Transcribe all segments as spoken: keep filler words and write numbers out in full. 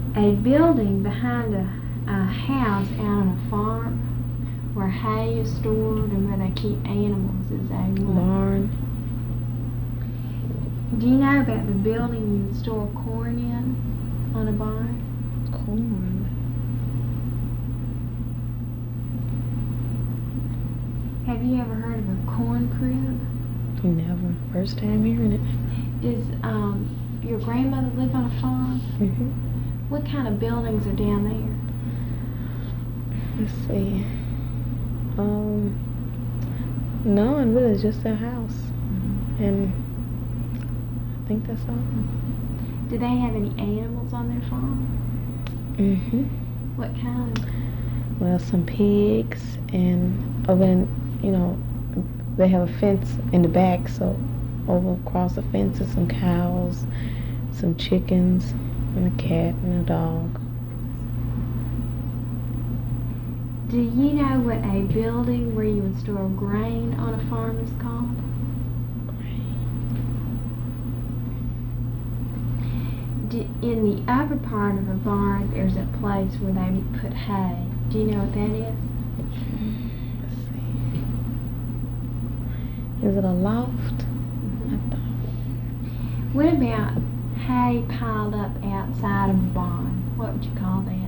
a building behind a, a house out on a farm where hay is stored and where they keep animals is a what? Barn. Do you know about the building you would store corn in on a barn? Corn. Have you ever heard of a corn crib? Never. First time hearing it. Does um, your grandmother live on a farm? Mm-hmm. What kind of buildings are down there? Let's see. Um, none really, just a house. Mm-hmm. And I think that's all. Do they have any animals on their farm? Mm-hmm. What kind? Well, some pigs, and over in, you know, they have a fence in the back, so over across the fence is some cows, some chickens, and a cat and a dog. Do you know what a building where you would store grain on a farm is called? Do, in the upper part of a barn, there's a place where they would put hay. Do you know what that is? Let's see. Is it a loft? Mm-hmm. What about hay piled up outside of a barn? What would you call that?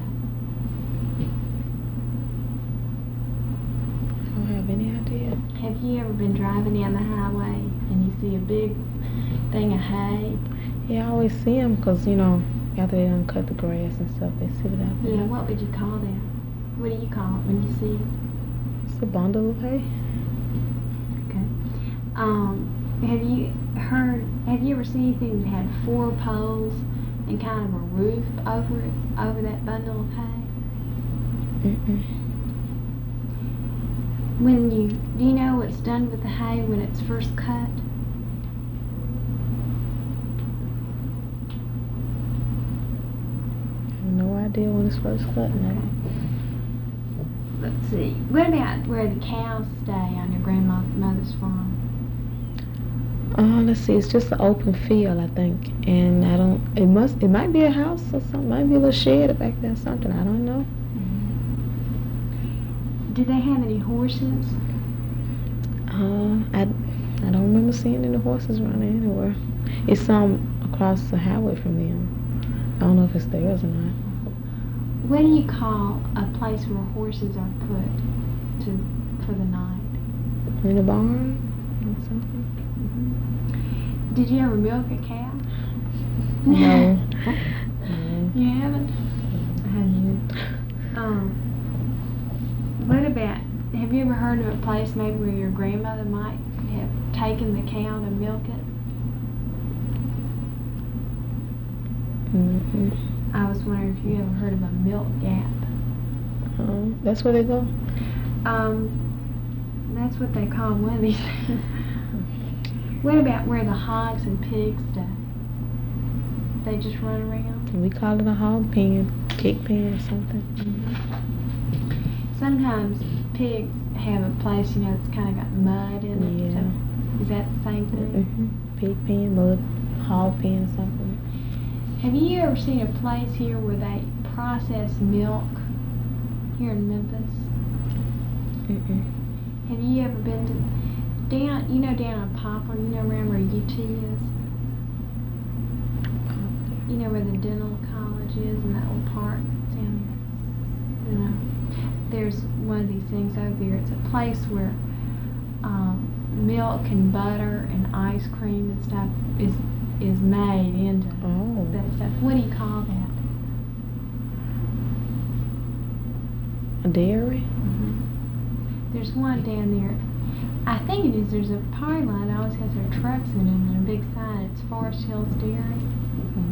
I don't have any idea. Have you ever been driving down the highway and you see a big thing of hay? Yeah, I always see them because, you know, after they done cut the grass and stuff, they sit it out there. Yeah, what would you call that? What do you call it when you see it? It's a bundle of hay. Okay. Um, have you heard, have you ever seen anything that had four poles and kind of a roof over it, over that bundle of hay? Mm-mm. When you, do you know what's done with the hay when it's first cut? No idea when it's first cut now. Let's see. What about where the cows stay on your grandmother's farm? Uh, let's see. It's just an open field, I think, and I don't. It must. It might be a house or something. Might be a little shed back there, or something. I don't know. Mm-hmm. Do they have any horses? Uh, I. I don't remember seeing any horses around there anywhere. It's some across the highway from them. I don't know if it's theirs or not. What do you call a place where horses are put to for the night? In a barn or something? Mm-hmm. Did you ever milk a cow? No. No. You haven't? Have you? Um, what about, have you ever heard of a place maybe where your grandmother might have taken the cow to milk it? Mm-hmm. I was wondering if you ever heard of a milk gap. Um, that's where they go? Um, that's what they call one of these things. What about where the hogs and pigs stay? They just run around? We call it a hog pen, pig pen or something. Mm-hmm. Sometimes pigs have a place, you know, that's kind of got mud in it. Yeah. So is that the same thing? Mm-hmm. Pig pen, mud, hog pen or something. Have you ever seen a place here where they process milk here in Memphis? Mm-mm. Have you ever been to down? You know down on Poplar, you know around where U T is. You know where the dental college is and that little park down there. You know, there's one of these things over there. It's a place where um, milk and butter and ice cream and stuff is is made into Oh. that stuff. What do you call that? A dairy? Mm-hmm. There's one down there. I think it is. There's a parking lot that always has their trucks in it and a big sign. It's Forest Hills Dairy. Mm-hmm.